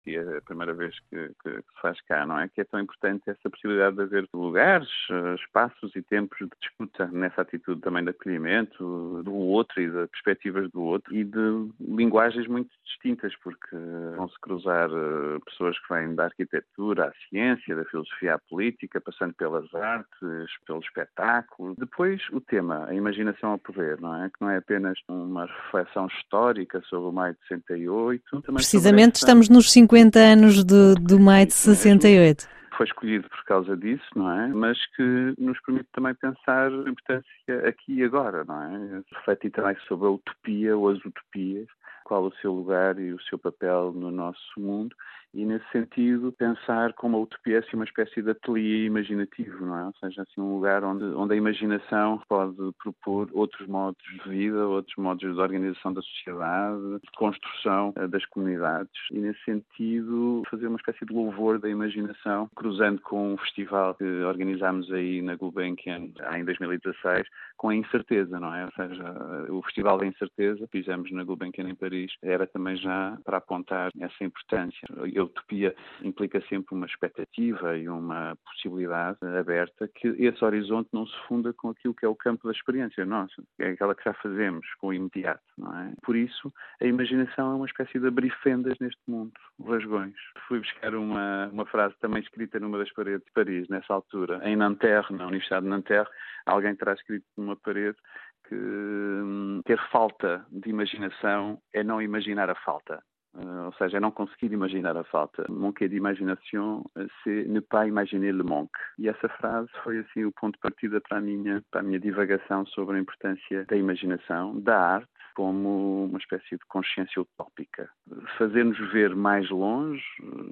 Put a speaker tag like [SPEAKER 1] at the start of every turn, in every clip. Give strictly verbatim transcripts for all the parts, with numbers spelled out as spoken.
[SPEAKER 1] e é a primeira vez que, que, que se faz cá, não é? Que é tão importante essa possibilidade de haver lugares, espaços e tempos de disputa nessa atitude também de acolhimento do outro e de perspectivas do outro e de linguagens muito distintas, porque vão-se cruzar pessoas que vêm da arquitetura, à ciência, da filosofia à política, passando pelas artes, pelo espetáculo. Depois, o tema, a imaginação ao poder, não é? Que não é apenas uma reflexão histórica sobre o maio de sessenta e oito.
[SPEAKER 2] Precisamente estamos nos cinquenta anos do, do maio de sessenta e oito.
[SPEAKER 1] Foi escolhido por causa disso, não é? Mas que nos permite também pensar a importância aqui e agora, não é? Refletir também sobre a utopia ou as utopias, qual o seu lugar e o seu papel no nosso mundo e, nesse sentido, pensar como a utopia é assim, uma espécie de ateliê imaginativo, não é? Ou seja, assim, um lugar onde, onde a imaginação pode propor outros modos de vida, outros modos de organização da sociedade, de construção uh, das comunidades e, nesse sentido, fazer uma espécie de louvor da imaginação, cruzando com um festival que organizámos aí na Gulbenkian em dois mil e dezasseis, com a incerteza, não é? Ou seja, o Festival da Incerteza, que fizemos na Gulbenkian em Paris, era também já para apontar essa importância. A utopia implica sempre uma expectativa e uma possibilidade aberta que esse horizonte não se funda com aquilo que é o campo da experiência nossa, que é aquela que já fazemos com o imediato, não é? Por isso, a imaginação é uma espécie de abrir fendas neste mundo, rasgões. Fui buscar uma, uma frase também escrita numa das paredes de Paris, nessa altura, em Nanterre, na Universidade de Nanterre, alguém terá escrito numa parede que hum, ter falta de imaginação é não imaginar a falta. Uh, ou seja, é não conseguir imaginar a falta. Manquer d'imagination, c'est ne pas imaginer le manque. E essa frase foi assim o ponto de partida para a minha, para a minha divagação sobre a importância da imaginação, da arte, como uma espécie de consciência utópica. Fazer-nos ver mais longe.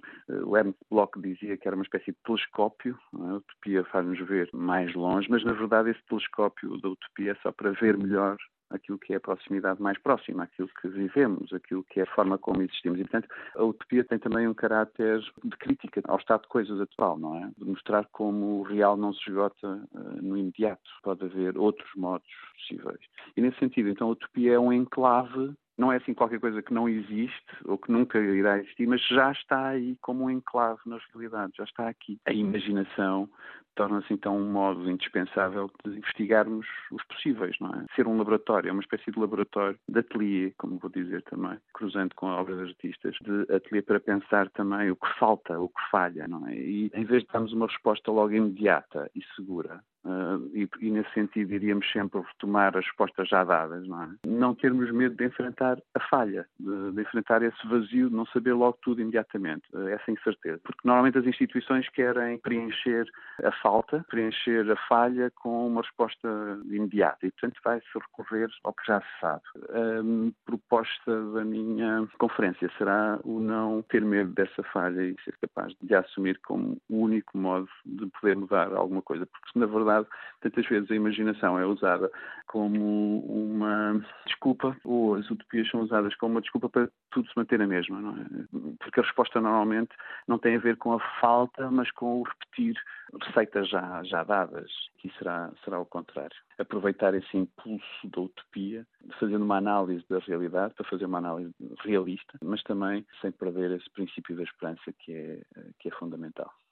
[SPEAKER 1] O Ernst Bloch dizia que era uma espécie de telescópio. A utopia faz-nos ver mais longe, mas na verdade esse telescópio da utopia é só para ver melhor aquilo que é a proximidade mais próxima, aquilo que vivemos, aquilo que é a forma como existimos. E, portanto, a utopia tem também um caráter de crítica ao estado de coisas atual, não é? De mostrar como o real não se esgota uh, no imediato. Pode haver outros modos possíveis. E, nesse sentido, então, a utopia é um enclave. Não é assim qualquer coisa que não existe ou que nunca irá existir, mas já está aí como um enclave nas realidades, já está aqui. A imaginação torna-se então um modo indispensável de investigarmos os possíveis, não é? Ser um laboratório, é uma espécie de laboratório, de ateliê, como vou dizer também, cruzando com a obra de artistas, de ateliê para pensar também o que falta, o que falha, não é? E em vez de darmos uma resposta logo imediata e segura, Uh, e, e nesse sentido iríamos sempre retomar as respostas já dadas, não é? Não termos medo de enfrentar a falha, de, de enfrentar esse vazio, de não saber logo tudo imediatamente, uh, essa incerteza. Porque normalmente as instituições querem preencher a falta, preencher a falha com uma resposta imediata e, portanto, vai-se recorrer ao que já se sabe. A proposta da minha conferência será o não ter medo dessa falha e ser capaz de a assumir como o único modo de poder mudar alguma coisa, porque, na verdade, tantas vezes a imaginação é usada como uma desculpa, ou as utopias são usadas como uma desculpa para tudo se manter a mesma, não é? Porque a resposta normalmente não tem a ver com a falta, mas com o repetir receitas já, já dadas, que será, será o contrário. Aproveitar esse impulso da utopia, fazendo uma análise da realidade, para fazer uma análise realista, mas também sem perder esse princípio da esperança que é, que é fundamental.